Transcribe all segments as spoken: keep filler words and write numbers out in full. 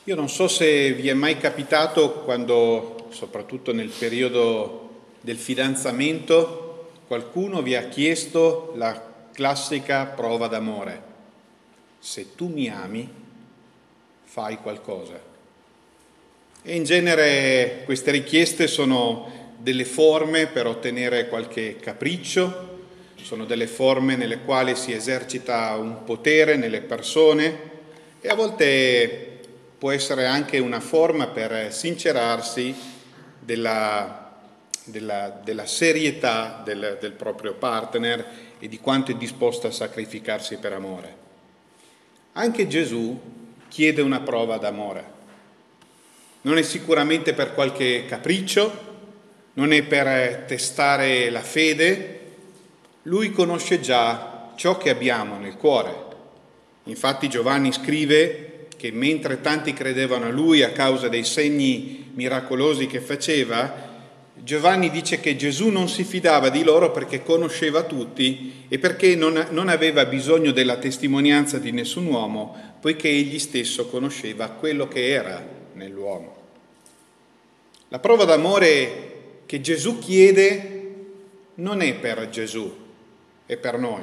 Io non so se vi è mai capitato quando, soprattutto nel periodo del fidanzamento, qualcuno vi ha chiesto la classica prova d'amore. Se tu mi ami, fai qualcosa. E in genere queste richieste sono delle forme per ottenere qualche capriccio, sono delle forme nelle quali si esercita un potere nelle persone e a volte può essere anche una forma per sincerarsi della, della, della serietà del, del proprio partner e di quanto è disposto a sacrificarsi per amore. Anche Gesù chiede una prova d'amore. Non è sicuramente per qualche capriccio, non è per testare la fede. Lui conosce già ciò che abbiamo nel cuore. Infatti Giovanni scrive che mentre tanti credevano a lui a causa dei segni miracolosi che faceva, Giovanni dice che Gesù non si fidava di loro perché conosceva tutti e perché non, non aveva bisogno della testimonianza di nessun uomo, poiché egli stesso conosceva quello che era nell'uomo. La prova d'amore che Gesù chiede non è per Gesù, è per noi.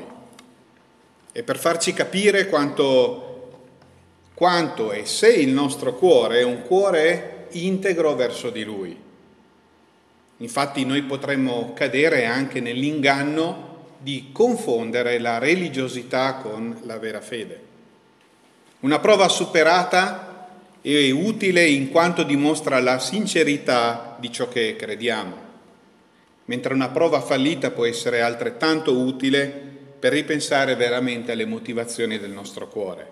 È per farci capire quanto quanto e se il nostro cuore è un cuore integro verso di Lui. Infatti noi potremmo cadere anche nell'inganno di confondere la religiosità con la vera fede. Una prova superata è utile in quanto dimostra la sincerità di ciò che crediamo, mentre una prova fallita può essere altrettanto utile per ripensare veramente alle motivazioni del nostro cuore.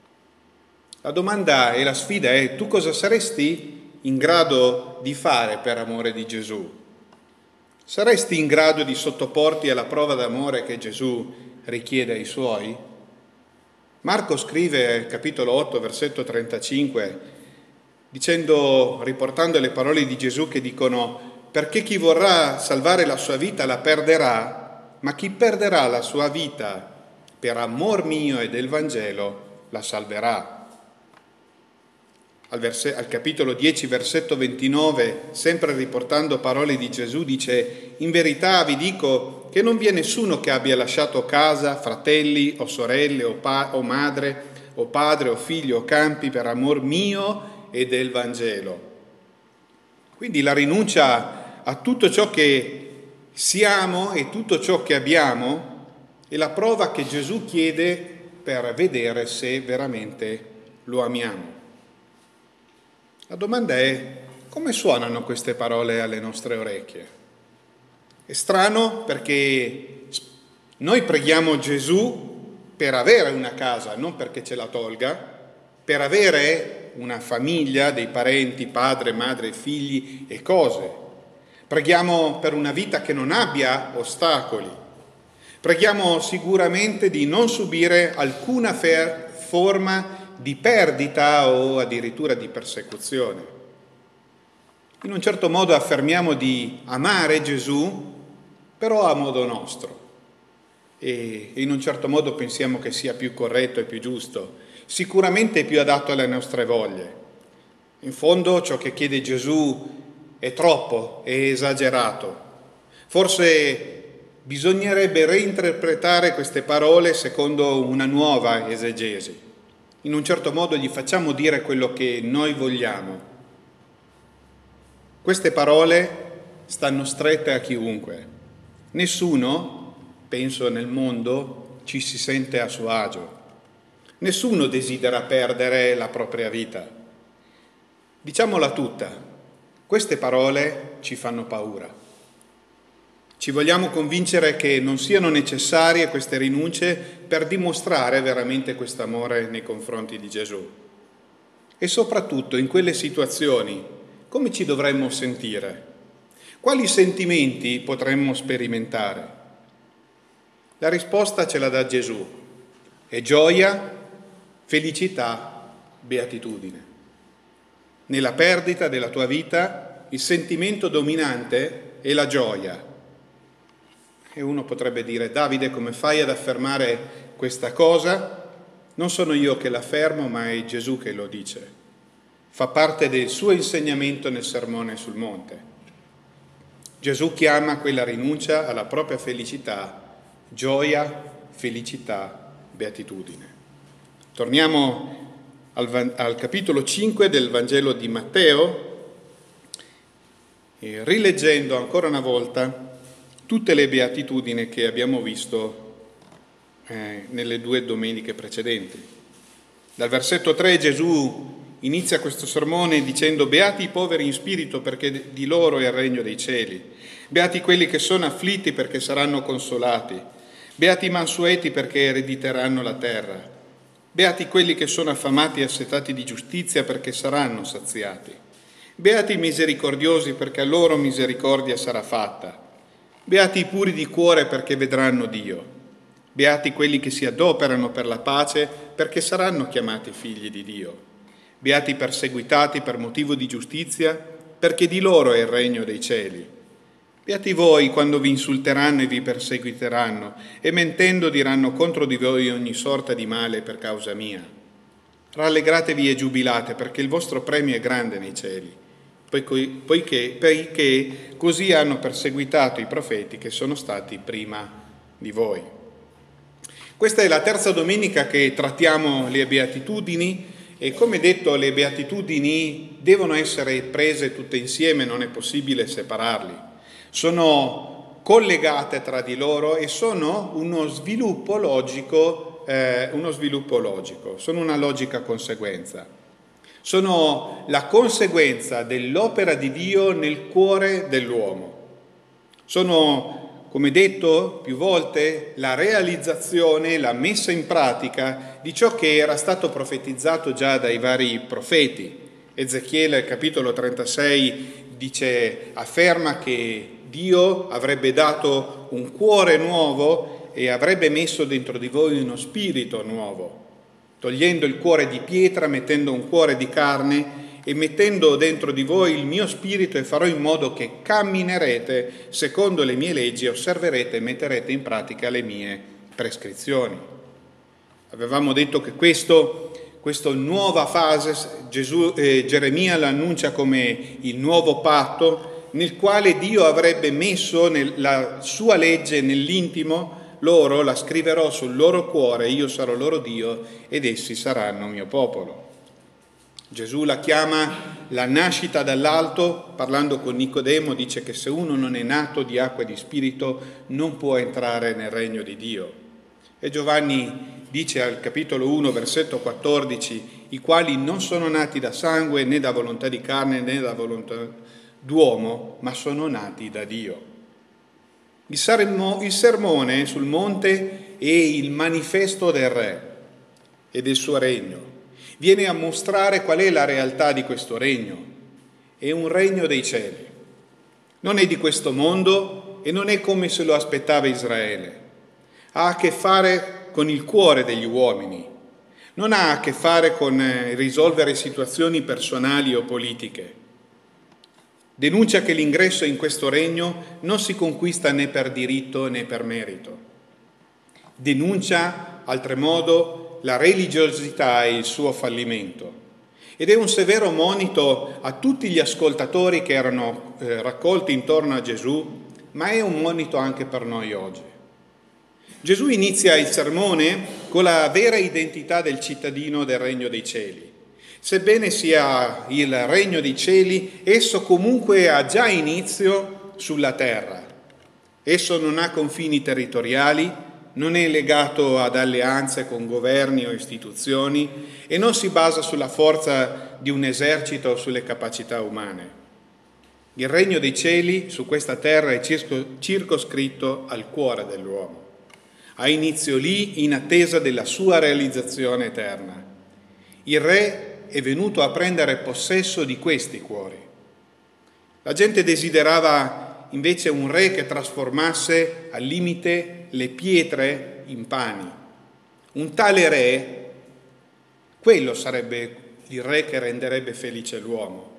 La domanda e la sfida è: tu cosa saresti in grado di fare per amore di Gesù? Saresti in grado di sottoporti alla prova d'amore che Gesù richiede ai suoi? Marco scrive, capitolo otto, versetto trentacinque, dicendo, riportando le parole di Gesù che dicono: perché chi vorrà salvare la sua vita la perderà, ma chi perderà la sua vita per amor mio e del Vangelo la salverà. Al, verse, al capitolo dieci, versetto ventinove, sempre riportando parole di Gesù, dice: in verità vi dico che non vi è nessuno che abbia lasciato casa, fratelli o sorelle o, pa- o madre o padre o figlio o campi per amor mio e del Vangelo. Quindi la rinuncia a tutto ciò che siamo e tutto ciò che abbiamo è la prova che Gesù chiede per vedere se veramente lo amiamo. La domanda è: come suonano queste parole alle nostre orecchie? È strano perché noi preghiamo Gesù per avere una casa, non perché ce la tolga, per avere una famiglia, dei parenti, padre, madre, figli e cose. Preghiamo per una vita che non abbia ostacoli. Preghiamo sicuramente di non subire alcuna fer- forma di perdita o addirittura di persecuzione. In un certo modo affermiamo di amare Gesù, però a modo nostro. E in un certo modo pensiamo che sia più corretto e più giusto, sicuramente più adatto alle nostre voglie. In fondo ciò che chiede Gesù è troppo, è esagerato. Forse bisognerebbe reinterpretare queste parole secondo una nuova esegesi. In un certo modo gli facciamo dire quello che noi vogliamo. Queste parole stanno strette a chiunque. Nessuno, penso nel mondo, ci si sente a suo agio. Nessuno desidera perdere la propria vita. Diciamola tutta, queste parole ci fanno paura. Ci vogliamo convincere che non siano necessarie queste rinunce per dimostrare veramente questo amore nei confronti di Gesù. E soprattutto in quelle situazioni, come ci dovremmo sentire? Quali sentimenti potremmo sperimentare? La risposta ce la dà Gesù. È gioia, felicità, beatitudine. Nella perdita della tua vita, il sentimento dominante è la gioia. E uno potrebbe dire: Davide, come fai ad affermare questa cosa? Non sono io che l'affermo, ma è Gesù che lo dice. fa parte del suo insegnamento nel Sermone sul Monte. Gesù chiama quella rinuncia alla propria felicità gioia, felicità, beatitudine. Torniamo al, al capitolo cinque del Vangelo di Matteo e rileggendo ancora una volta tutte le beatitudini che abbiamo visto eh, nelle due domeniche precedenti. Dal versetto tre Gesù inizia questo sermone dicendo: beati i poveri in spirito, perché di loro è il regno dei cieli. Beati quelli che sono afflitti, perché saranno consolati. Beati i mansueti, perché erediteranno la terra. Beati quelli che sono affamati e assetati di giustizia, perché saranno saziati. Beati i misericordiosi, perché a loro misericordia sarà fatta. Beati i puri di cuore, perché vedranno Dio. Beati quelli che si adoperano per la pace, perché saranno chiamati figli di Dio. Beati i perseguitati per motivo di giustizia, perché di loro è il regno dei cieli. Beati voi quando vi insulteranno e vi perseguiteranno, e mentendo diranno contro di voi ogni sorta di male per causa mia. Rallegratevi e giubilate, perché il vostro premio è grande nei cieli, poiché, poiché così hanno perseguitato i profeti che sono stati prima di voi. Questa è la terza domenica che trattiamo le beatitudini. E come detto, le beatitudini devono essere prese tutte insieme, non è possibile separarli. Sono collegate tra di loro e sono uno sviluppo logico, eh, uno sviluppo logico, sono una logica conseguenza. Sono la conseguenza dell'opera di Dio nel cuore dell'uomo. Sono, come detto più volte, la realizzazione, la messa in pratica di ciò che era stato profetizzato già dai vari profeti. Ezechiele, capitolo trentasei, dice, afferma che Dio avrebbe dato un cuore nuovo e avrebbe messo dentro di voi uno spirito nuovo, togliendo il cuore di pietra, mettendo un cuore di carne e mettendo dentro di voi il mio spirito, e farò in modo che camminerete secondo le mie leggi, osserverete e metterete in pratica le mie prescrizioni. Avevamo detto che questo, questa nuova fase, Gesù, eh, Geremia l'annuncia come il nuovo patto, nel quale Dio avrebbe messo la sua legge nell'intimo loro, la scriverò sul loro cuore, io sarò loro Dio ed essi saranno mio popolo. Gesù la chiama la nascita dall'alto, parlando con Nicodemo, dice che se uno non è nato di acqua e di spirito non può entrare nel regno di Dio. E Giovanni dice al capitolo uno, versetto quattordici, i quali non sono nati da sangue, né da volontà di carne, né da volontà d'uomo, ma sono nati da Dio. Il, sermo, il sermone sul monte è il manifesto del Re e del suo regno. Viene a mostrare qual è la realtà di questo regno. È un regno dei cieli. Non è di questo mondo e non è come se lo aspettava Israele. Ha a che fare con il cuore degli uomini. Non ha a che fare con risolvere situazioni personali o politiche. Denuncia che l'ingresso in questo regno non si conquista né per diritto né per merito. Denuncia, oltremodo, la religiosità e il suo fallimento. Ed è un severo monito a tutti gli ascoltatori che erano eh, raccolti intorno a Gesù, ma è un monito anche per noi oggi. Gesù inizia il sermone con la vera identità del cittadino del regno dei cieli. Sebbene sia il regno dei cieli, esso comunque ha già inizio sulla terra. Esso non ha confini territoriali, non è legato ad alleanze con governi o istituzioni e non si basa sulla forza di un esercito o sulle capacità umane. Il regno dei cieli su questa terra è circoscritto al cuore dell'uomo. Ha inizio lì in attesa della sua realizzazione eterna. Il Re è venuto a prendere possesso di questi cuori. La gente desiderava invece un re che trasformasse al limite le pietre in pani. Un tale re, quello sarebbe il re che renderebbe felice l'uomo.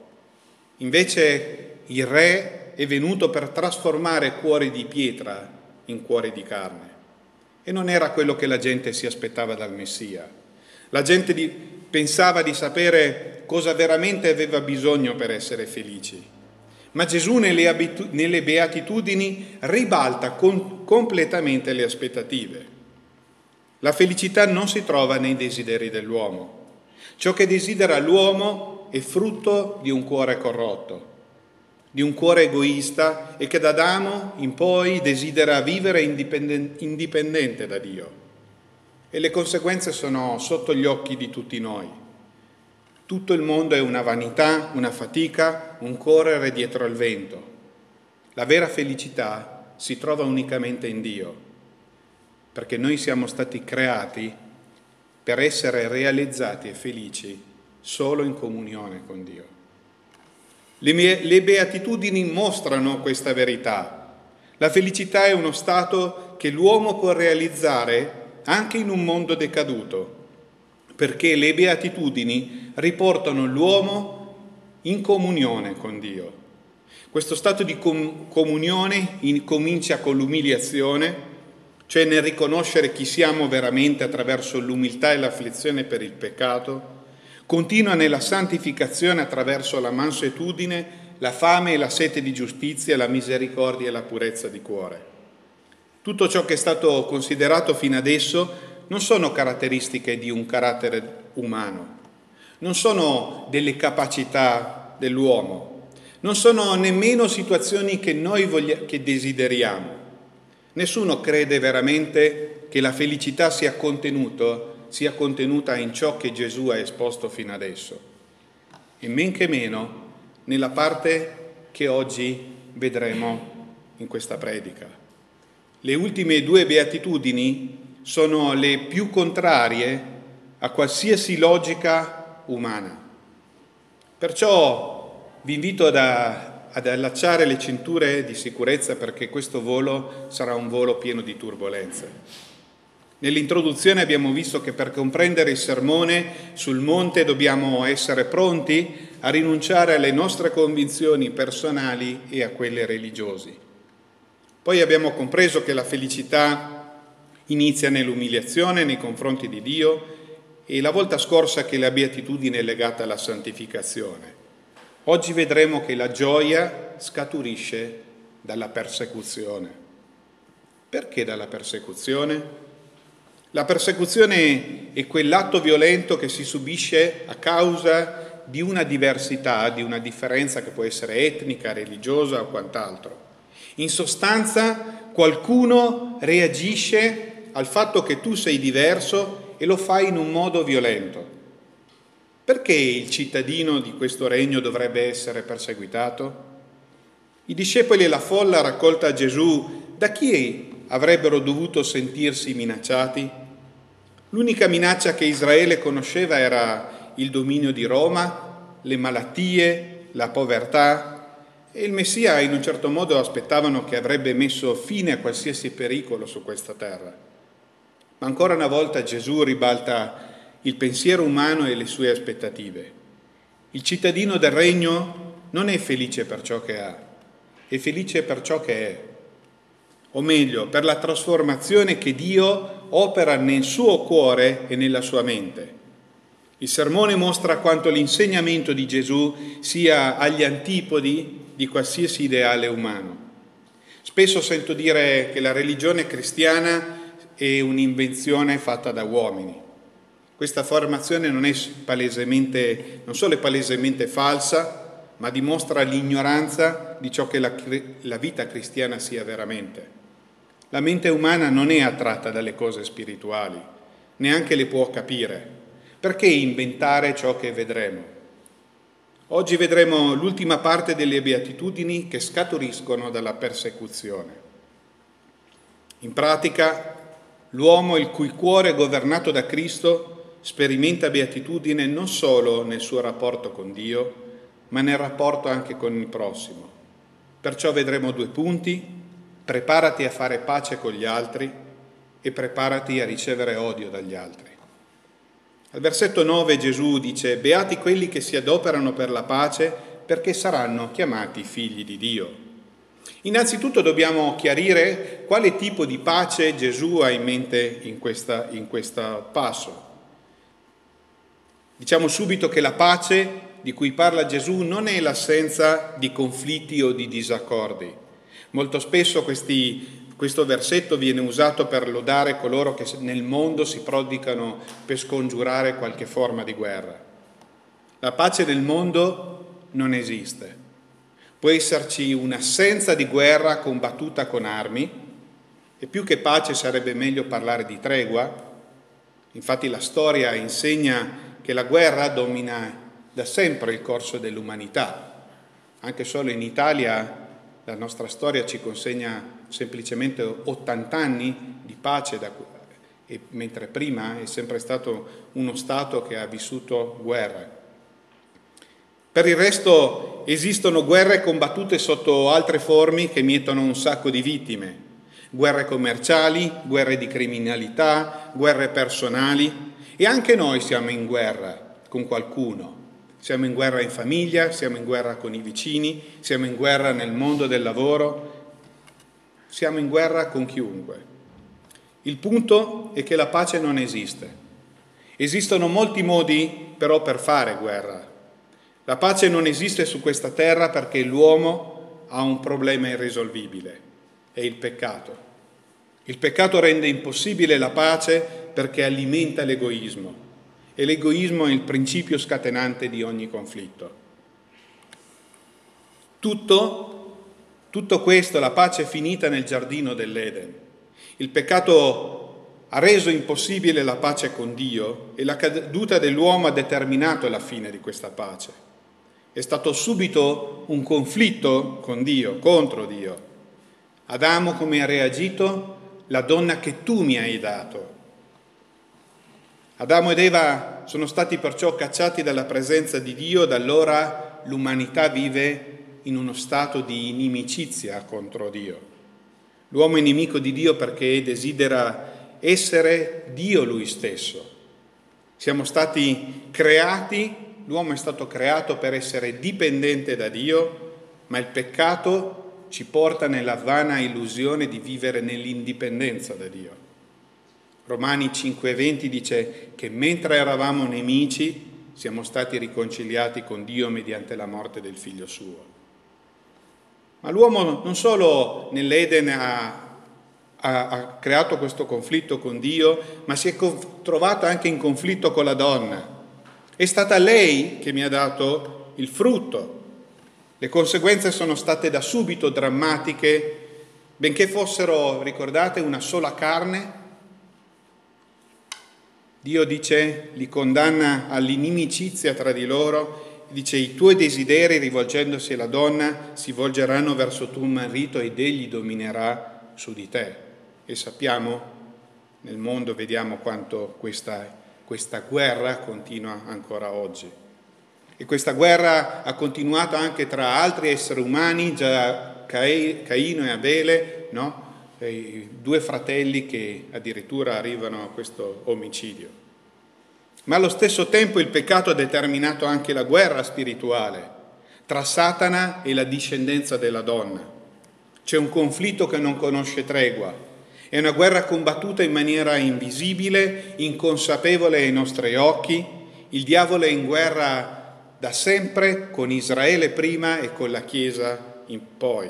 Invece il re è venuto per trasformare cuori di pietra in cuori di carne. E non era quello che la gente si aspettava dal Messia. La gente di pensava di sapere cosa veramente aveva bisogno per essere felici. Ma Gesù nelle, abitu- nelle beatitudini ribalta con- completamente le aspettative. La felicità non si trova nei desideri dell'uomo. Ciò che desidera l'uomo è frutto di un cuore corrotto, di un cuore egoista e che da Adamo in poi desidera vivere indipenden- indipendente da Dio. E le conseguenze sono sotto gli occhi di tutti noi. Tutto il mondo è una vanità, una fatica, un correre dietro al vento. La vera felicità si trova unicamente in Dio, perché noi siamo stati creati per essere realizzati e felici solo in comunione con Dio. Le, mie, le beatitudini mostrano questa verità. La felicità è uno stato che l'uomo può realizzare anche in un mondo decaduto, perché le beatitudini riportano l'uomo in comunione con Dio. Questo stato di com- comunione in- comincia con l'umiliazione, cioè nel riconoscere chi siamo veramente attraverso l'umiltà e l'afflizione per il peccato, continua nella santificazione attraverso la mansuetudine, la fame e la sete di giustizia, la misericordia e la purezza di cuore. Tutto ciò che è stato considerato fino adesso non sono caratteristiche di un carattere umano, non sono delle capacità dell'uomo, non sono nemmeno situazioni che noi voglia- che desideriamo. Nessuno crede veramente che la felicità sia contenuto, sia contenuta in ciò che Gesù ha esposto fino adesso, e men che meno nella parte che oggi vedremo in questa predica. Le ultime due beatitudini sono le più contrarie a qualsiasi logica umana. Perciò vi invito ad, ad allacciare le cinture di sicurezza, perché questo volo sarà un volo pieno di turbolenze. Nell'introduzione abbiamo visto che per comprendere il sermone sul monte dobbiamo essere pronti a rinunciare alle nostre convinzioni personali e a quelle religiose. Poi abbiamo compreso che la felicità inizia nell'umiliazione nei confronti di Dio, e la volta scorsa che la beatitudine è legata alla santificazione. Oggi vedremo che la gioia scaturisce dalla persecuzione. Perché dalla persecuzione? La persecuzione è quell'atto violento che si subisce a causa di una diversità, di una differenza che può essere etnica, religiosa o quant'altro. In sostanza, qualcuno reagisce al fatto che tu sei diverso e lo fai in un modo violento. Perché il cittadino di questo regno dovrebbe essere perseguitato? I discepoli e la folla raccolta a Gesù, da chi avrebbero dovuto sentirsi minacciati? L'unica minaccia che Israele conosceva era il dominio di Roma, le malattie, la povertà, e il Messia in un certo modo aspettavano che avrebbe messo fine a qualsiasi pericolo su questa terra. Ma ancora una volta Gesù ribalta il pensiero umano e le sue aspettative. Il cittadino del regno non è felice per ciò che ha, è felice per ciò che è. O meglio, per la trasformazione che Dio opera nel suo cuore e nella sua mente. Il sermone mostra quanto l'insegnamento di Gesù sia agli antipodi di qualsiasi ideale umano. Spesso sento dire che la religione cristiana è un'invenzione fatta da uomini. Questa affermazione non è palesemente, non solo è palesemente falsa, ma dimostra l'ignoranza di ciò che la, la vita cristiana sia veramente. La mente umana non è attratta dalle cose spirituali, neanche le può capire. Perché inventare ciò che vedremo? Oggi vedremo l'ultima parte delle beatitudini che scaturiscono dalla persecuzione. In pratica, l'uomo il cui cuore è governato da Cristo sperimenta beatitudine non solo nel suo rapporto con Dio, ma nel rapporto anche con il prossimo. Perciò vedremo due punti: preparati a fare pace con gli altri e preparati a ricevere odio dagli altri. Al versetto nove Gesù dice: beati quelli che si adoperano per la pace, perché saranno chiamati figli di Dio. Innanzitutto dobbiamo chiarire quale tipo di pace Gesù ha in mente in questa, in questo passo. Diciamo subito che la pace di cui parla Gesù non è l'assenza di conflitti o di disaccordi. Molto spesso questi, questo versetto viene usato per lodare coloro che nel mondo si prodigano per scongiurare qualche forma di guerra. La pace nel mondo non esiste. Può esserci un'assenza di guerra combattuta con armi, e più che pace sarebbe meglio parlare di tregua. Infatti la storia insegna che la guerra domina da sempre il corso dell'umanità. Anche solo in Italia la nostra storia ci consegna semplicemente ottanta anni di pace, da, e mentre prima è sempre stato uno Stato che ha vissuto guerre. Per il resto esistono guerre combattute sotto altre forme che mietono un sacco di vittime. Guerre commerciali, guerre di criminalità, guerre personali, e anche noi siamo in guerra con qualcuno. Siamo in guerra in famiglia, siamo in guerra con i vicini, siamo in guerra nel mondo del lavoro, siamo in guerra con chiunque. Il punto è che la pace non esiste. Esistono molti modi però per fare guerra. La pace non esiste su questa terra perché l'uomo ha un problema irrisolvibile, è il peccato. Il peccato rende impossibile la pace perché alimenta l'egoismo. E l'egoismo è il principio scatenante di ogni conflitto. Tutto, tutto questo, la pace è finita nel giardino dell'Eden. Il peccato ha reso impossibile la pace con Dio e la caduta dell'uomo ha determinato la fine di questa pace. È stato subito un conflitto con Dio, contro Dio. Adamo come ha reagito? La donna che tu mi hai dato. Adamo ed Eva sono stati perciò cacciati dalla presenza di Dio, da allora l'umanità vive in uno stato di inimicizia contro Dio. L'uomo è nemico di Dio perché desidera essere Dio lui stesso. Siamo stati creati, l'uomo è stato creato per essere dipendente da Dio, ma il peccato ci porta nella vana illusione di vivere nell'indipendenza da Dio. Romani cinque venti dice che mentre eravamo nemici siamo stati riconciliati con Dio mediante la morte del figlio suo. Ma l'uomo non solo nell'Eden ha, ha, ha creato questo conflitto con Dio, ma si è trovato anche in conflitto con la donna. È stata lei che mi ha dato il frutto. Le conseguenze sono state da subito drammatiche, benché fossero, ricordate, una sola carne. Dio dice, li condanna all'inimicizia tra di loro, dice i tuoi desideri rivolgendosi alla donna si volgeranno verso tuo marito ed egli dominerà su di te. E sappiamo, nel mondo vediamo quanto questa, questa guerra continua ancora oggi. E questa guerra ha continuato anche tra altri esseri umani, già Caino e Abele, no? I due fratelli che addirittura arrivano a questo omicidio. Ma allo stesso tempo il peccato ha determinato anche la guerra spirituale tra Satana e la discendenza della donna. C'è un conflitto che non conosce tregua. È una guerra combattuta in maniera invisibile, inconsapevole ai nostri occhi. Il diavolo è in guerra da sempre con Israele prima e con la Chiesa in poi.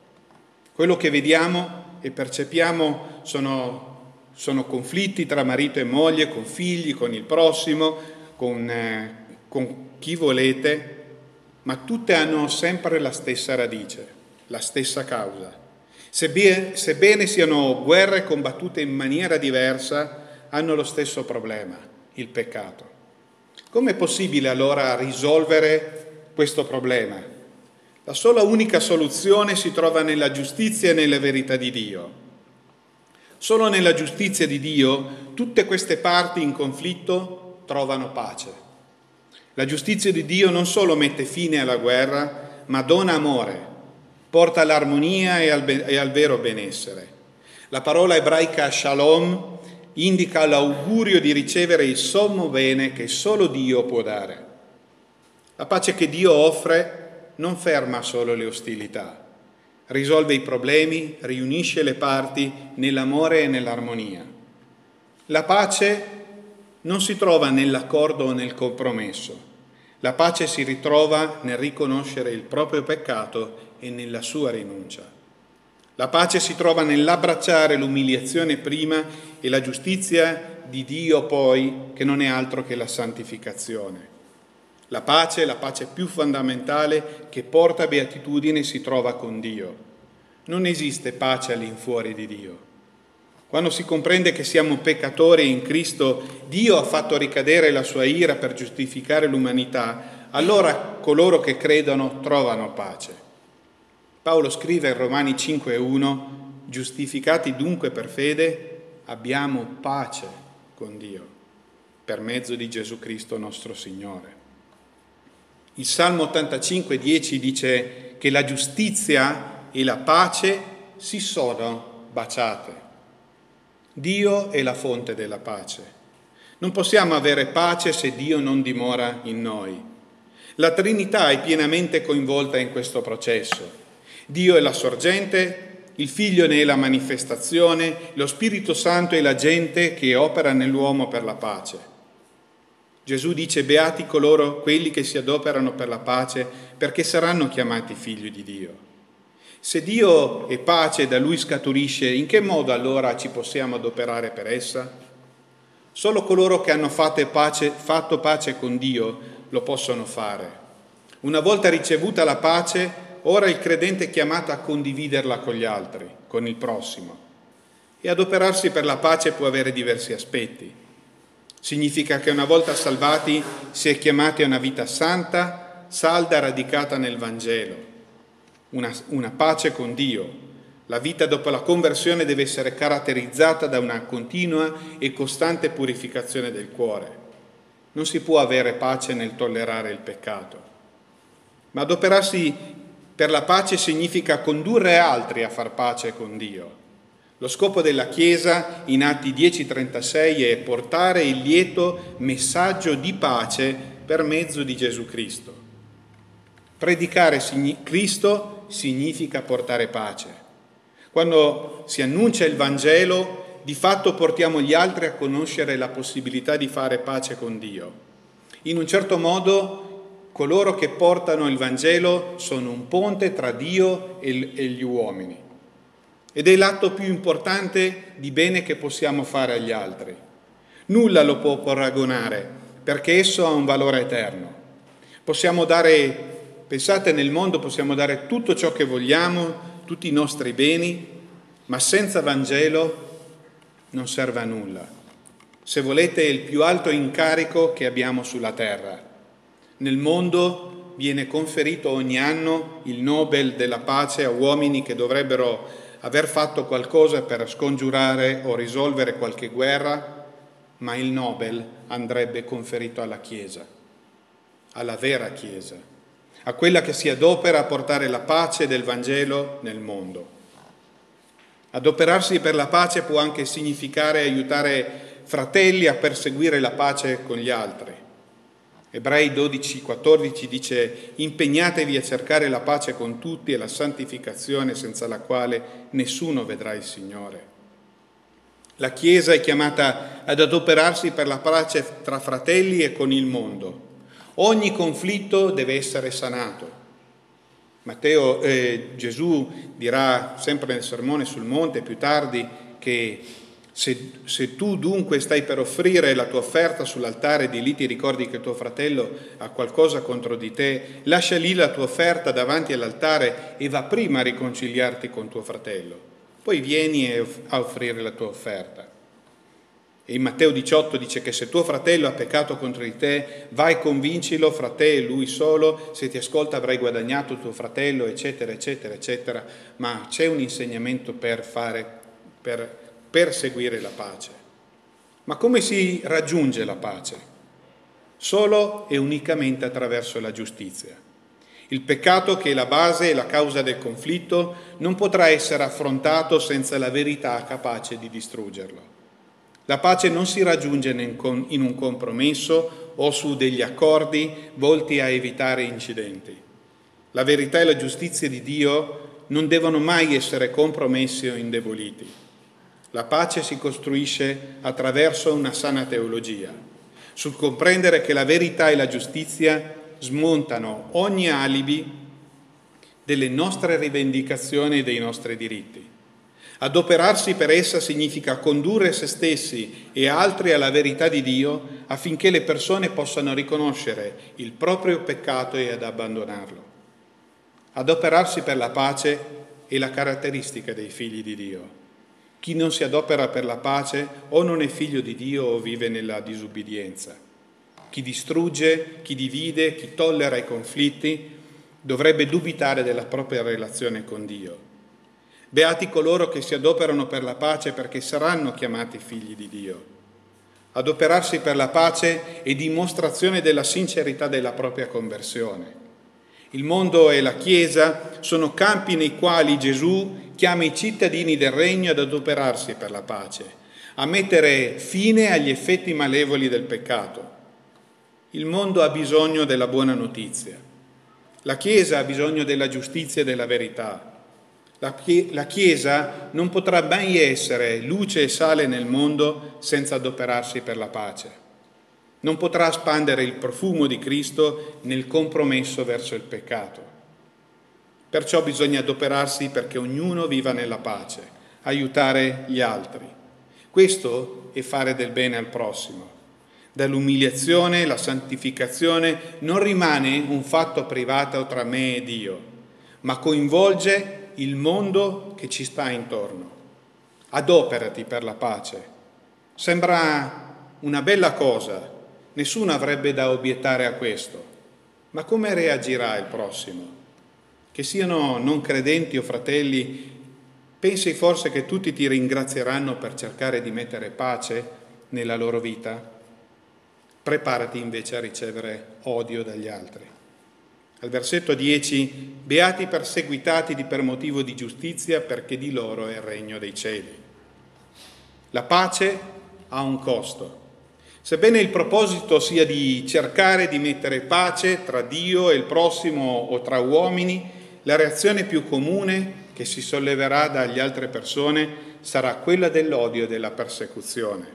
Quello che vediamo e percepiamo sono, sono conflitti tra marito e moglie, con figli, con il prossimo, con, eh, con chi volete, ma tutte hanno sempre la stessa radice, la stessa causa. Sebbene, sebbene siano guerre combattute in maniera diversa, hanno lo stesso problema, il peccato. Com'è possibile allora risolvere questo problema? La sola unica soluzione si trova nella giustizia e nella verità di Dio. Solo nella giustizia di Dio tutte queste parti in conflitto trovano pace. La giustizia di Dio non solo mette fine alla guerra, ma dona amore, porta all'armonia e al, be- e al vero benessere. La parola ebraica shalom indica l'augurio di ricevere il sommo bene che solo Dio può dare. La pace che Dio offre non ferma solo le ostilità, risolve i problemi, riunisce le parti nell'amore e nell'armonia. La pace non si trova nell'accordo o nel compromesso. La pace si ritrova nel riconoscere il proprio peccato e nella sua rinuncia. La pace si trova nell'abbracciare l'umiliazione prima e la giustizia di Dio poi, che non è altro che la santificazione. La pace, la pace più fondamentale che porta a beatitudine, si trova con Dio. Non esiste pace all'infuori di Dio. Quando si comprende che siamo peccatori e in Cristo Dio ha fatto ricadere la sua ira per giustificare l'umanità, allora coloro che credono trovano pace. Paolo scrive in Romani cinque uno: giustificati dunque per fede, abbiamo pace con Dio, per mezzo di Gesù Cristo nostro Signore. Il Salmo ottantacinque dieci dice che la giustizia e la pace si sono baciate. Dio è la fonte della pace. Non possiamo avere pace se Dio non dimora in noi. La Trinità è pienamente coinvolta in questo processo. Dio è la sorgente, il Figlio ne è la manifestazione, lo Spirito Santo è l'agente che opera nell'uomo per la pace. Gesù dice: beati coloro, quelli che si adoperano per la pace, perché saranno chiamati figli di Dio. Se Dio è pace e da Lui scaturisce, in che modo allora ci possiamo adoperare per essa? Solo coloro che hanno fatto pace, fatto pace con Dio lo possono fare. Una volta ricevuta la pace, ora il credente è chiamato a condividerla con gli altri, con il prossimo. E adoperarsi per la pace può avere diversi aspetti. Significa che una volta salvati si è chiamati a una vita santa, salda, radicata nel Vangelo, una, una pace con Dio. La vita dopo la conversione deve essere caratterizzata da una continua e costante purificazione del cuore. Non si può avere pace nel tollerare il peccato. Ma adoperarsi per la pace significa condurre altri a far pace con Dio. Lo scopo della Chiesa in Atti dieci trentasei è portare il lieto messaggio di pace per mezzo di Gesù Cristo. Predicare Cristo significa portare pace. Quando si annuncia il Vangelo, di fatto portiamo gli altri a conoscere la possibilità di fare pace con Dio. In un certo modo, coloro che portano il Vangelo sono un ponte tra Dio e gli uomini. Ed è l'atto più importante di bene che possiamo fare agli altri. Nulla lo può paragonare, perché esso ha un valore eterno. Possiamo dare, pensate, nel mondo possiamo dare tutto ciò che vogliamo, tutti i nostri beni, ma senza Vangelo non serve a nulla. Se volete, è il più alto incarico che abbiamo sulla terra. Nel mondo viene conferito ogni anno il Nobel della pace a uomini che dovrebbero aver fatto qualcosa per scongiurare o risolvere qualche guerra, ma il Nobel andrebbe conferito alla Chiesa, alla vera Chiesa, a quella che si adopera a portare la pace del Vangelo nel mondo. Adoperarsi per la pace può anche significare aiutare fratelli a perseguire la pace con gli altri. Ebrei dodici quattordici dice: impegnatevi a cercare la pace con tutti e la santificazione, senza la quale nessuno vedrà il Signore. La Chiesa è chiamata ad adoperarsi per la pace tra fratelli e con il mondo. Ogni conflitto deve essere sanato. Matteo, eh, Gesù dirà sempre nel sermone sul monte più tardi che Se, se tu dunque stai per offrire la tua offerta sull'altare di lì ti ricordi che tuo fratello ha qualcosa contro di te, lascia lì la tua offerta davanti all'altare e va prima a riconciliarti con tuo fratello. Poi vieni a offrire la tua offerta. E in Matteo diciotto dice che se tuo fratello ha peccato contro di te, vai e convincilo fra te e lui solo, se ti ascolta avrai guadagnato tuo fratello, eccetera, eccetera, eccetera. Ma c'è un insegnamento per fare, per perseguire la pace. Ma come si raggiunge la pace? Solo e unicamente attraverso la giustizia. Il peccato, che è la base e la causa del conflitto, non potrà essere affrontato senza la verità capace di distruggerlo. La pace non si raggiunge in un compromesso o su degli accordi volti a evitare incidenti. La verità e la giustizia di Dio non devono mai essere compromessi o indeboliti. La pace si costruisce attraverso una sana teologia. sul comprendere che la verità e la giustizia smontano ogni alibi delle nostre rivendicazioni e dei nostri diritti. Adoperarsi per essa significa condurre se stessi e altri alla verità di Dio affinché le persone possano riconoscere il proprio peccato e ad abbandonarlo. Adoperarsi per la pace è la caratteristica dei figli di Dio. Chi non si adopera per la pace o non è figlio di Dio o vive nella disubbidienza. Chi distrugge, chi divide, chi tollera i conflitti dovrebbe dubitare della propria relazione con Dio. Beati coloro che si adoperano per la pace perché saranno chiamati figli di Dio. Adoperarsi per la pace è dimostrazione della sincerità della propria conversione. Il mondo e la Chiesa sono campi nei quali Gesù chiama i cittadini del regno ad adoperarsi per la pace, a mettere fine agli effetti malevoli del peccato. Il mondo ha bisogno della buona notizia. La Chiesa ha bisogno della giustizia e della verità. La Chiesa non potrà mai essere luce e sale nel mondo senza adoperarsi per la pace. Non potrà spandere il profumo di Cristo nel compromesso verso il peccato. Perciò bisogna adoperarsi perché ognuno viva nella pace, aiutare gli altri. Questo è fare del bene al prossimo. Dall'umiliazione, la santificazione non rimane un fatto privato tra me e Dio, ma coinvolge il mondo che ci sta intorno. Adoperati per la pace. Sembra una bella cosa, nessuno avrebbe da obiettare a questo, ma come reagirà il prossimo? Che siano non credenti o fratelli, pensi forse che tutti ti ringrazieranno per cercare di mettere pace nella loro vita? Preparati invece a ricevere odio dagli altri. Al versetto dieci, beati perseguitati di per motivo di giustizia, perché di loro è il regno dei cieli. La pace ha un costo. Sebbene il proposito sia di cercare di mettere pace tra Dio e il prossimo o tra uomini, la reazione più comune che si solleverà dalle altre persone sarà quella dell'odio e della persecuzione.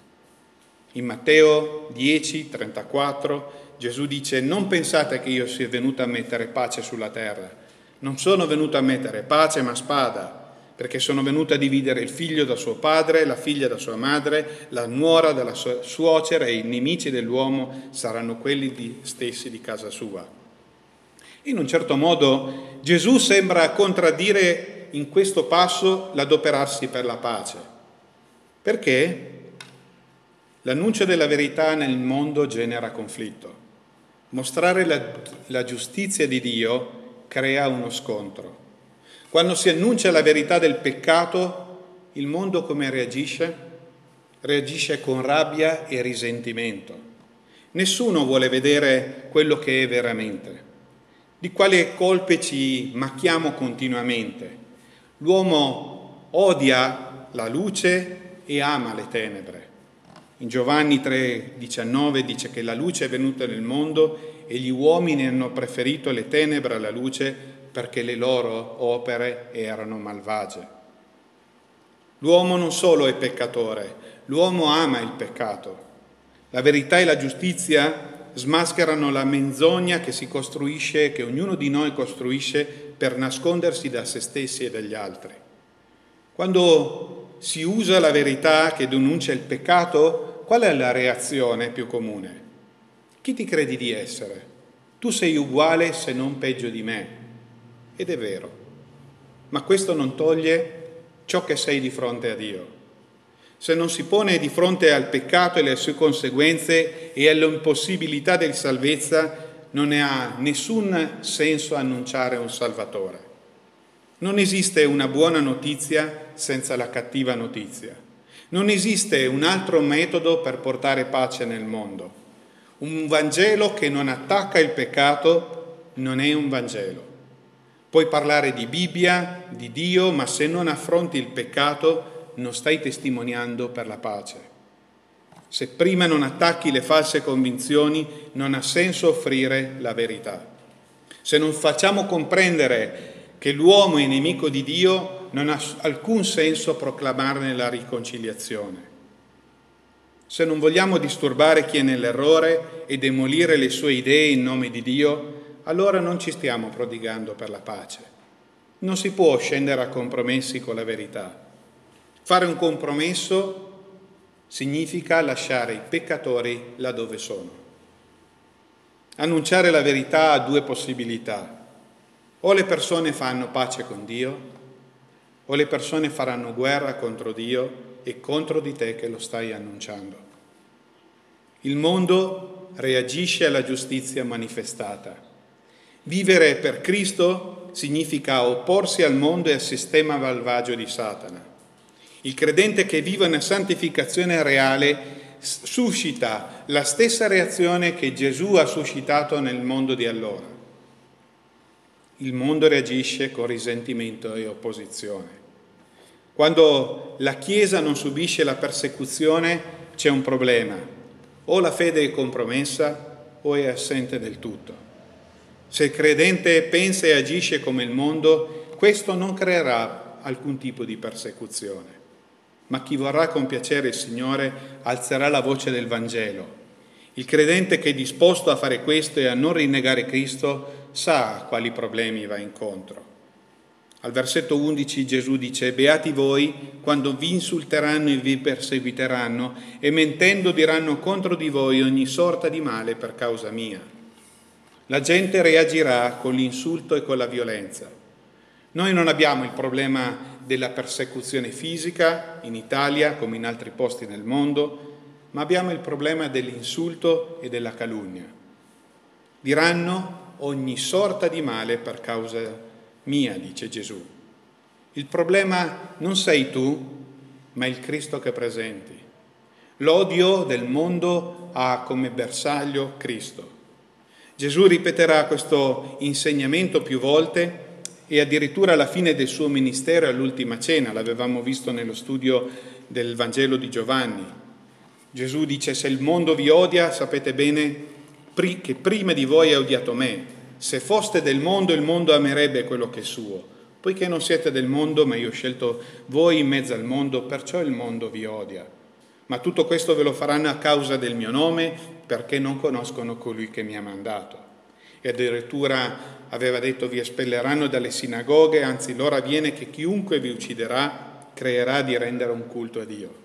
In Matteo dieci, trentaquattro, Gesù dice: non pensate che io sia venuto a mettere pace sulla terra. Non sono venuto a mettere pace ma spada, perché sono venuto a dividere il figlio da suo padre, la figlia da sua madre, la nuora dalla sua suocera, e i nemici dell'uomo saranno quelli di, stessi di casa sua. In un certo modo Gesù sembra contraddire in questo passo l'adoperarsi per la pace. Perché? L'annuncio della verità nel mondo genera conflitto. Mostrare la, la giustizia di Dio crea uno scontro. Quando si annuncia la verità del peccato, il mondo come reagisce? Reagisce con rabbia e risentimento. Nessuno vuole vedere quello che è veramente. Di quale colpe ci macchiamo continuamente. L'uomo odia la luce e ama le tenebre. In Giovanni tre diciannove dice che la luce è venuta nel mondo e gli uomini hanno preferito le tenebre alla luce perché le loro opere erano malvagie. L'uomo non solo è peccatore, l'uomo ama il peccato. La verità e la giustizia smascherano la menzogna che si costruisce, che ognuno di noi costruisce per nascondersi da se stessi e dagli altri. Quando si usa la verità che denuncia il peccato, qual è la reazione più comune? Chi ti credi di essere? Tu sei uguale se non peggio di me. Ed è vero, ma questo non toglie ciò che sei di fronte a Dio. Se non si pone di fronte al peccato e alle sue conseguenze e all'impossibilità di salvezza, non ne ha nessun senso annunciare un Salvatore. Non esiste una buona notizia senza la cattiva notizia. Non esiste un altro metodo per portare pace nel mondo. Un Vangelo che non attacca il peccato non è un Vangelo. Puoi parlare di Bibbia, di Dio, ma se non affronti il peccato non stai testimoniando per la pace. Se prima non attacchi le false convinzioni, non ha senso offrire la verità. Se non facciamo comprendere che l'uomo è nemico di Dio, non ha alcun senso proclamarne la riconciliazione. Se non vogliamo disturbare chi è nell'errore e demolire le sue idee in nome di Dio, allora non ci stiamo prodigando per la pace. Non si può scendere a compromessi con la verità. Fare un compromesso significa lasciare i peccatori laddove sono. Annunciare la verità ha due possibilità. O le persone fanno pace con Dio, o le persone faranno guerra contro Dio e contro di te che lo stai annunciando. Il mondo reagisce alla giustizia manifestata. Vivere per Cristo significa opporsi al mondo e al sistema malvagio di Satana. Il credente che vive una santificazione reale suscita la stessa reazione che Gesù ha suscitato nel mondo di allora. Il mondo reagisce con risentimento e opposizione. Quando la Chiesa non subisce la persecuzione c'è un problema. O la fede è compromessa o è assente del tutto. Se il credente pensa e agisce come il mondo, questo non creerà alcun tipo di persecuzione. Ma chi vorrà compiacere il Signore alzerà la voce del Vangelo. Il credente che è disposto a fare questo e a non rinnegare Cristo sa a quali problemi va incontro. Al versetto undici Gesù dice: beati voi quando vi insulteranno e vi perseguiteranno e mentendo diranno contro di voi ogni sorta di male per causa mia. La gente reagirà con l'insulto e con la violenza. Noi non abbiamo il problema della persecuzione fisica in Italia come in altri posti nel mondo, ma abbiamo il problema dell'insulto e della calunnia. Diranno ogni sorta di male per causa mia, dice Gesù. Il problema non sei tu, ma il Cristo che presenti. L'odio del mondo ha come bersaglio Cristo. Gesù ripeterà questo insegnamento più volte e addirittura alla fine del suo ministero, all'ultima cena, l'avevamo visto nello studio del Vangelo di Giovanni. Gesù dice: se il mondo vi odia, sapete bene che prima di voi ha odiato me. Se foste del mondo, il mondo amerebbe quello che è suo. Poiché non siete del mondo, ma io ho scelto voi in mezzo al mondo, perciò il mondo vi odia. Ma tutto questo ve lo faranno a causa del mio nome, perché non conoscono colui che mi ha mandato. E addirittura aveva detto: vi espelleranno dalle sinagoghe, anzi l'ora viene che chiunque vi ucciderà creerà di rendere un culto a Dio.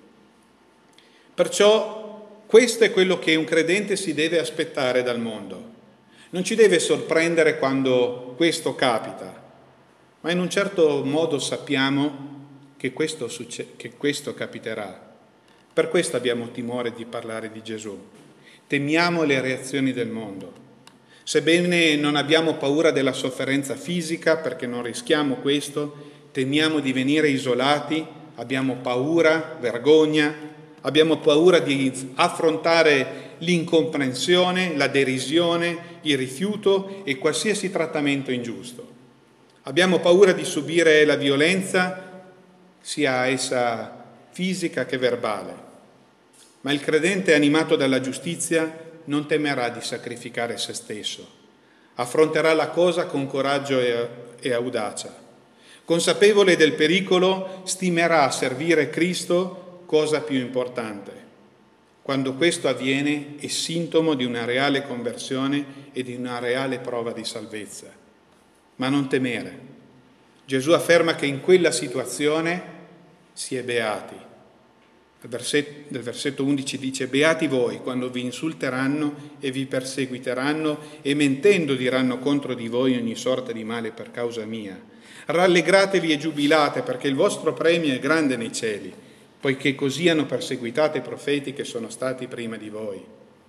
Perciò questo è quello che un credente si deve aspettare dal mondo. Non ci deve sorprendere quando questo capita, ma in un certo modo sappiamo che questo, succe- che questo capiterà. Per questo abbiamo timore di parlare di Gesù. Temiamo le reazioni del mondo. Sebbene non abbiamo paura della sofferenza fisica, perché non rischiamo questo, temiamo di venire isolati, abbiamo paura, vergogna, abbiamo paura di affrontare l'incomprensione, la derisione, il rifiuto e qualsiasi trattamento ingiusto. Abbiamo paura di subire la violenza, sia essa fisica che verbale. Ma il credente animato dalla giustizia non temerà di sacrificare se stesso. Affronterà la cosa con coraggio e, e audacia. Consapevole del pericolo, stimerà servire Cristo cosa più importante. Quando questo avviene è sintomo di una reale conversione e di una reale prova di salvezza. Ma non temere. Gesù afferma che in quella situazione si è beati. Il versetto, del versetto undici dice: beati voi quando vi insulteranno e vi perseguiteranno e mentendo diranno contro di voi ogni sorta di male per causa mia. Rallegratevi e giubilate perché il vostro premio è grande nei cieli, poiché così hanno perseguitato i profeti che sono stati prima di voi.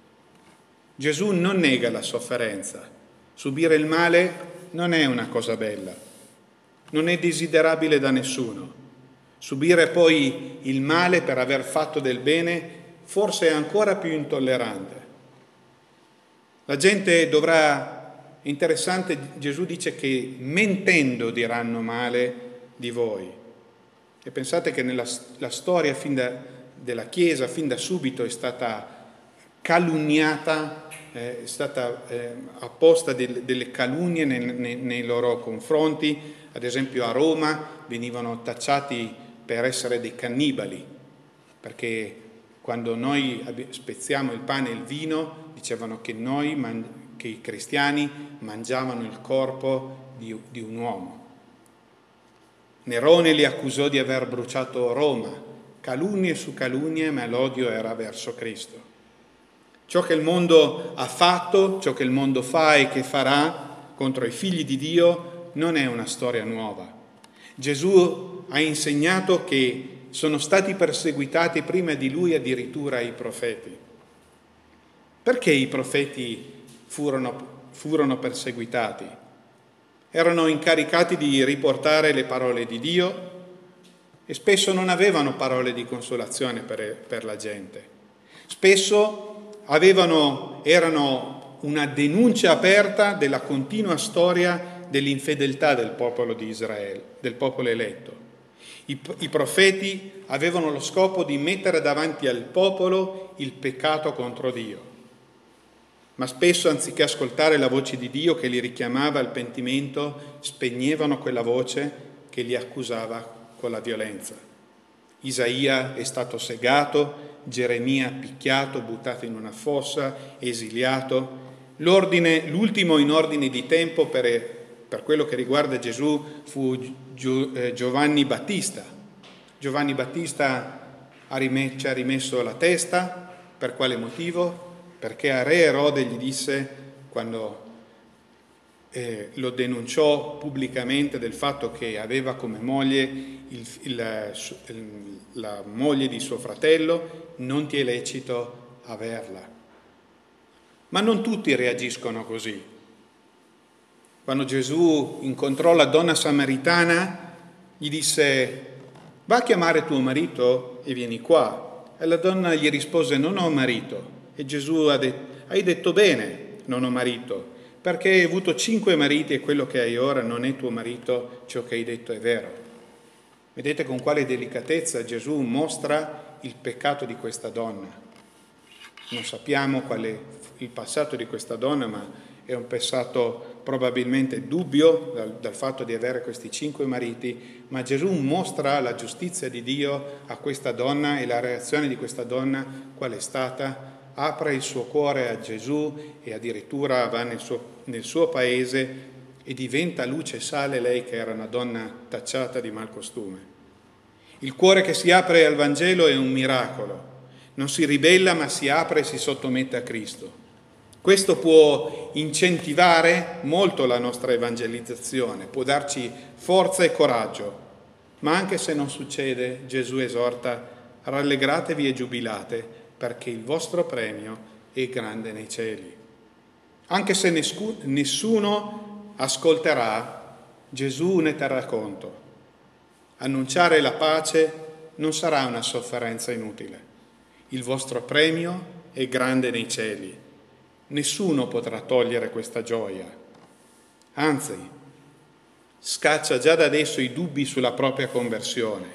Gesù non nega la sofferenza. Subire il male non è una cosa bella, non è desiderabile da nessuno. Subire poi il male per aver fatto del bene forse è ancora più intollerante. La gente dovrà, è interessante, Gesù dice che mentendo diranno male di voi. E pensate che nella la storia fin da, della Chiesa, fin da subito, è stata calunniata, eh, è stata eh, apposta del, delle calunnie nei, nei, nei loro confronti. Ad esempio a Roma venivano tacciati per essere dei cannibali, perché Quando noi spezziamo il pane e il vino, dicevano che noi, che i cristiani mangiavano il corpo di, di un uomo. Nerone li accusò di aver bruciato Roma, calunnie su calunnie, ma l'odio era verso Cristo. Ciò che il mondo ha fatto, ciò che il mondo fa e che farà contro i figli di Dio non è una storia nuova. Gesù ha insegnato che sono stati perseguitati prima di lui addirittura i profeti. Perché i profeti furono, furono perseguitati? Erano incaricati di riportare le parole di Dio e spesso non avevano parole di consolazione per, per la gente. Spesso avevano, erano una denuncia aperta della continua storia dell'infedeltà del popolo di Israele, del popolo eletto. I, I profeti avevano lo scopo di mettere davanti al popolo il peccato contro Dio. Ma spesso, anziché ascoltare la voce di Dio che li richiamava al pentimento, spegnevano quella voce che li accusava con la violenza. Isaia è stato segato, Geremia picchiato, buttato in una fossa, esiliato. L'ordine, l'ultimo in ordine di tempo per, per quello che riguarda Gesù fu Gio, eh, Giovanni Battista. Giovanni Battista ha rimesso, ci ha rimesso la testa. Per quale motivo? Perché a Re Erode gli disse, quando eh, lo denunciò pubblicamente del fatto che aveva come moglie il, il, il, la moglie di suo fratello, non ti è lecito averla. Ma non tutti reagiscono così. Quando Gesù incontrò la donna samaritana, gli disse: va a chiamare tuo marito e vieni qua. E la donna gli rispose: non ho marito. E Gesù ha detto: hai detto bene, non ho marito, perché hai avuto cinque mariti e quello che hai ora non è tuo marito, ciò che hai detto è vero. Vedete con quale delicatezza Gesù mostra il peccato di questa donna. Non sappiamo qual è il passato di questa donna, ma è un passato probabilmente dubbio dal, dal fatto di avere questi cinque mariti, ma Gesù mostra la giustizia di Dio a questa donna e la reazione di questa donna qual è stata. Apre il suo cuore a Gesù e addirittura va nel suo, nel suo paese e diventa luce e sale lei che era una donna tacciata di malcostume. Il cuore che si apre al Vangelo è un miracolo. Non si ribella ma si apre e si sottomette a Cristo. Questo può incentivare molto la nostra evangelizzazione, può darci forza e coraggio, ma anche se non succede, Gesù esorta: rallegratevi e giubilate, perché il vostro premio è grande nei cieli. Anche se nessuno ascolterà, Gesù ne terrà conto. Annunciare la pace non sarà una sofferenza inutile. Il vostro premio è grande nei cieli. Nessuno potrà togliere questa gioia. Anzi, scaccia già da adesso i dubbi sulla propria conversione.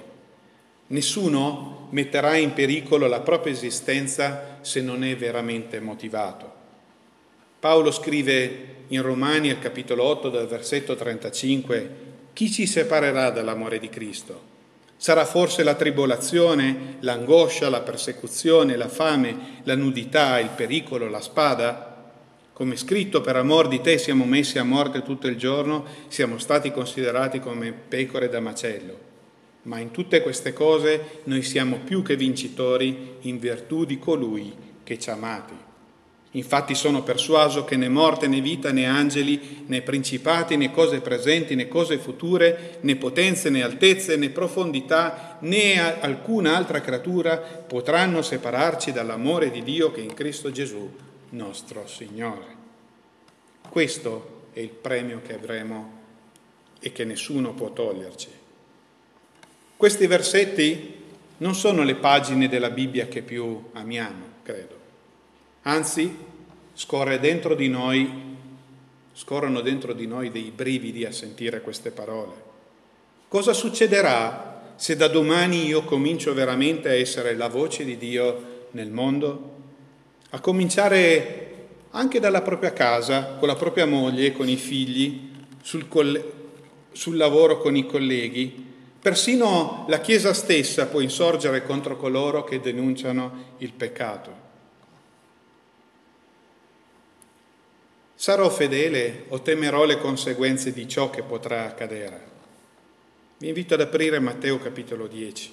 Nessuno metterà in pericolo la propria esistenza se non è veramente motivato. Paolo scrive in Romani al capitolo otto dal versetto trentacinque: chi ci separerà dall'amore di Cristo? Sarà forse la tribolazione, l'angoscia, la persecuzione, la fame, la nudità, il pericolo, la spada? Come è scritto: per amor di te siamo messi a morte tutto il giorno, siamo stati considerati come pecore da macello. Ma in tutte queste cose noi siamo più che vincitori in virtù di colui che ci ha amati. Infatti sono persuaso che né morte né vita né angeli né principati né cose presenti né cose future né potenze né altezze né profondità né alcuna altra creatura potranno separarci dall'amore di Dio che è in Cristo Gesù nostro Signore. Questo è il premio che avremo e che nessuno può toglierci. Questi versetti non sono le pagine della Bibbia che più amiamo, credo. Anzi, scorre dentro di noi, scorrono dentro di noi dei brividi a sentire queste parole. Cosa succederà se da domani io comincio veramente a essere la voce di Dio nel mondo? A cominciare anche dalla propria casa, con la propria moglie, con i figli, sul, coll- sul lavoro con i colleghi, Persino la Chiesa stessa può insorgere contro coloro che denunciano il peccato. Sarò fedele o temerò le conseguenze di ciò che potrà accadere? Vi invito ad aprire Matteo capitolo dieci,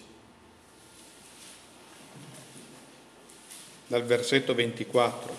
dal versetto ventiquattro.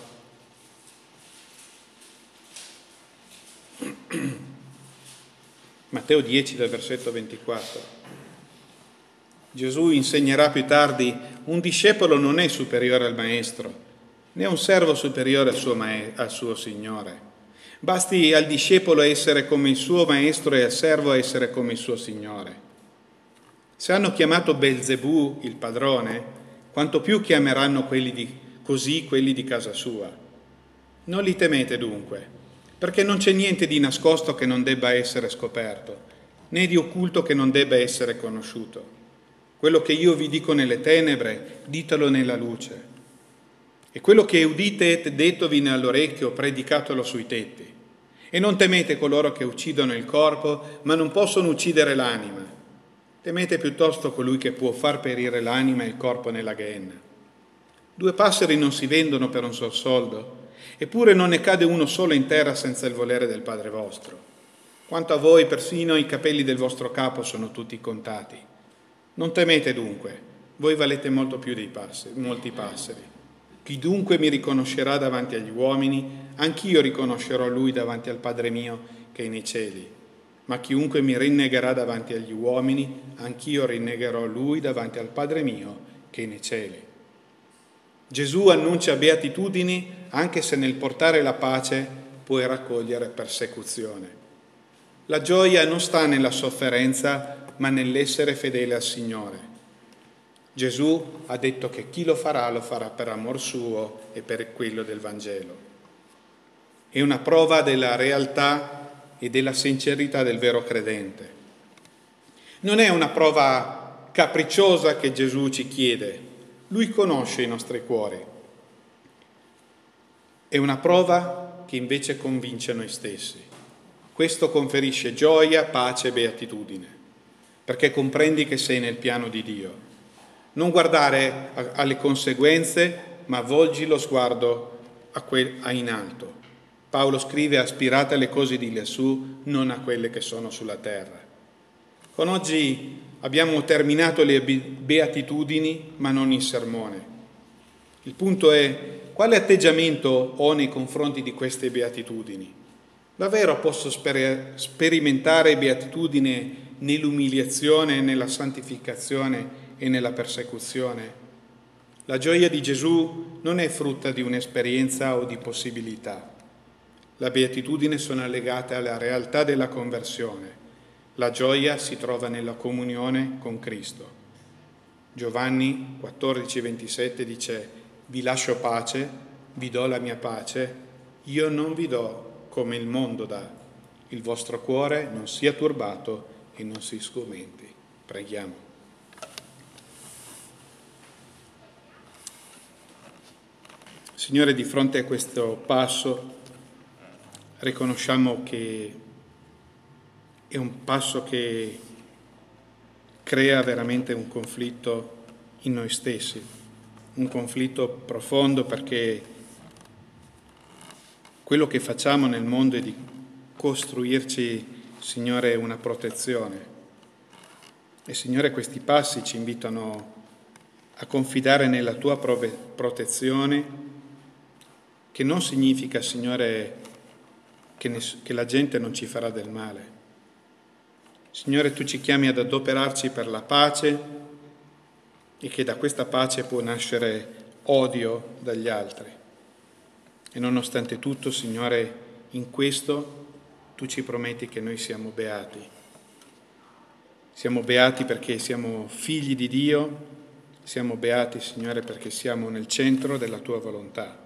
Matteo dieci, dal versetto ventiquattro. Gesù insegnerà più tardi: un discepolo non è superiore al maestro, né un servo superiore al suo, ma- al suo Signore. Basti al discepolo essere come il suo maestro e al servo essere come il suo Signore. Se hanno chiamato Belzebù il padrone, quanto più chiameranno quelli di, così quelli di casa sua. Non li temete dunque, perché non c'è niente di nascosto che non debba essere scoperto, né di occulto che non debba essere conosciuto. Quello che io vi dico nelle tenebre, ditelo nella luce. E quello che udite dettovi nell'orecchio, predicatelo sui tetti. E non temete coloro che uccidono il corpo, ma non possono uccidere l'anima. Temete piuttosto colui che può far perire l'anima e il corpo nella Gehenna. Due passeri non si vendono per un sol soldo, eppure non ne cade uno solo in terra senza il volere del Padre vostro. Quanto a voi, persino i capelli del vostro capo sono tutti contati. Non temete dunque, voi valete molto più dei passeri, molti passeri. Chi dunque mi riconoscerà davanti agli uomini, anch'io riconoscerò lui davanti al Padre mio che è nei cieli. Ma chiunque mi rinnegherà davanti agli uomini, anch'io rinnegherò lui davanti al Padre mio che è nei cieli. Gesù annuncia beatitudini anche se nel portare la pace puoi raccogliere persecuzione. La gioia non sta nella sofferenza, ma nell'essere fedele al Signore. Gesù ha detto che chi lo farà, lo farà per amor suo e per quello del Vangelo. È una prova della realtà e della sincerità del vero credente. Non è una prova capricciosa che Gesù ci chiede, Lui conosce i nostri cuori. È una prova che invece convince noi stessi. Questo conferisce gioia, pace e beatitudine, perché comprendi che sei nel piano di Dio. Non guardare a, alle conseguenze, ma volgi lo sguardo a que- a in alto. Paolo scrive: aspirate alle cose di lassù, non a quelle che sono sulla terra. Con oggi abbiamo terminato le beatitudini, ma non il sermone. Il punto è: quale atteggiamento ho nei confronti di queste beatitudini? Davvero posso sper- sperimentare beatitudine nell'umiliazione, nella santificazione e nella persecuzione? La gioia di Gesù non è frutto di un'esperienza o di possibilità. La beatitudine sono legate alla realtà della conversione. La gioia si trova nella comunione con Cristo. Giovanni quattordici ventisette dice: vi lascio pace, vi do la mia pace, io non vi do come il mondo dà. Il vostro cuore non sia turbato e non si sgomenti. Preghiamo. Signore, di fronte a questo passo riconosciamo che è un passo che crea veramente un conflitto in noi stessi, un conflitto profondo, perché quello che facciamo nel mondo è di costruirci, Signore, una protezione. E Signore, questi passi ci invitano a confidare nella Tua protezione, che non significa, Signore, che, ness- che la gente non ci farà del male. Signore, Tu ci chiami ad adoperarci per la pace e che da questa pace può nascere odio dagli altri. E nonostante tutto, Signore, in questo Tu ci prometti che noi siamo beati. Siamo beati perché siamo figli di Dio, siamo beati, Signore, perché siamo nel centro della Tua volontà.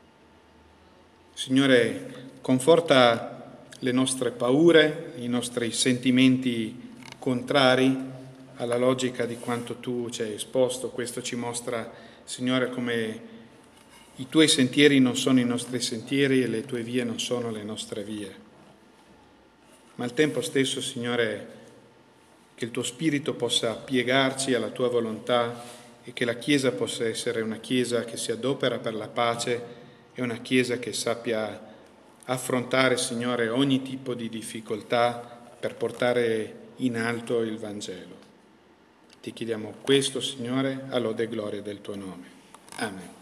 Signore, conforta le nostre paure, i nostri sentimenti contrari alla logica di quanto Tu ci hai esposto. Questo ci mostra, Signore, come i Tuoi sentieri non sono i nostri sentieri e le Tue vie non sono le nostre vie. Ma al tempo stesso, Signore, che il tuo Spirito possa piegarci alla tua volontà e che la Chiesa possa essere una Chiesa che si adopera per la pace e una Chiesa che sappia affrontare, Signore, ogni tipo di difficoltà per portare in alto il Vangelo. Ti chiediamo questo, Signore, a lode e gloria del tuo nome. Amen.